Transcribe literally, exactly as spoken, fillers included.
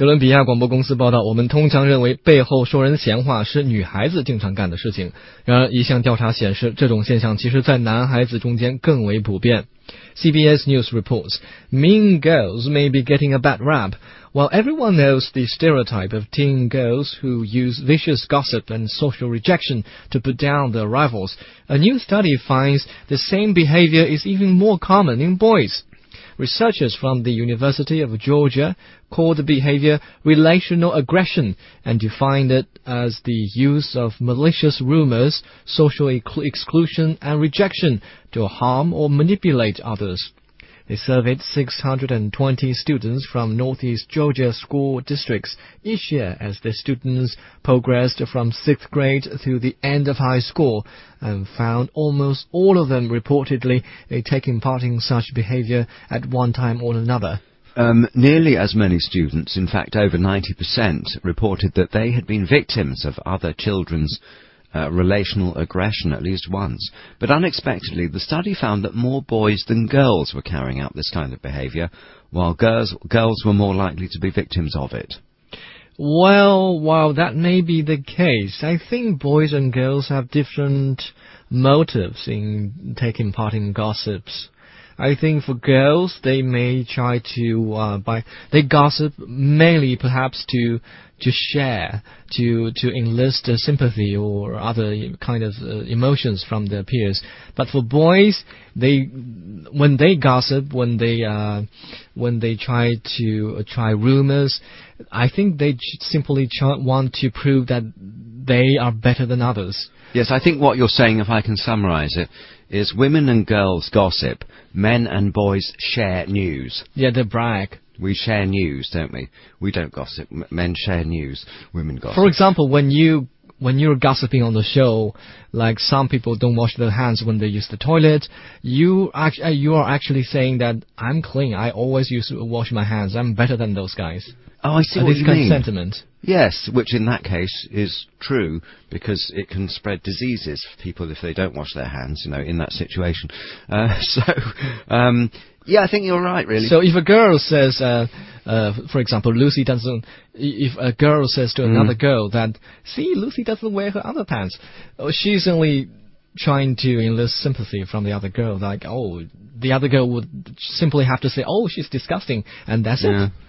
哥伦比亚广播公司报道，我们通常认为背后说人闲话是女孩子经常干的事情，然而一项调查显示，这种现象其实在男孩子中间更为普遍。C B S News reports, mean girls may be getting a bad rap. While everyone knows the stereotype of teen girls who use vicious gossip and social rejection to put down their rivals, a new study finds the same behavior is even more common in boys. Researchers from the University of Georgia call the behavior relational aggression and defined it as the use of malicious rumors, social exclusion, and rejection to harm or manipulate others. They surveyed six hundred twenty students from Northeast Georgia school districts each year as the students progressed from sixth grade through the end of high school and found almost all of them reportedly uh, taking part in such behavior at one time or another. Um, nearly as many students, in fact over ninety percent, reported that they had been victims of other children's Uh, relational aggression at least once. But unexpectedly, the study found that more boys than girls were carrying out this kind of behaviour, while girls, girls were more likely to be victims of it. Well, while that may be the case, I think boys and girls have different motives in taking part in gossips. I think for girls, they may try to, uh, by, they gossip mainly perhaps to, to share, to, to enlist uh, sympathy or other kind of uh, emotions from their peers. But for boys, they, when they gossip, when they, uh, when they try to uh, try rumors, I think they simply try, want to prove that they are better than others. Yes, I think what you're saying, if I can summarize it, is women and girls gossip, men and boys share news. Yeah, they brag. We share news, don't we? We don't gossip. M- men share news, women gossip. For example, when you when you're gossiping on the show, like some people don't wash their hands when they use the toilet, you actually you are actually saying that I'm clean. I always use to wash my hands. I'm better than those guys. Oh, I see uh, what this you kind mean. Of sentiment. Yes, which in that case is true, because it can spread diseases for people if they don't wash their hands, you know, in that situation. Uh, so, um, yeah, I think you're right, really. So if a girl says, uh, uh, for example, Lucy doesn't, if a girl says to another mm. girl that, see, Lucy doesn't wear her underpants, she's only trying to enlist sympathy from the other girl, like, oh, the other girl would simply have to say, oh, she's disgusting, and that's yeah. it.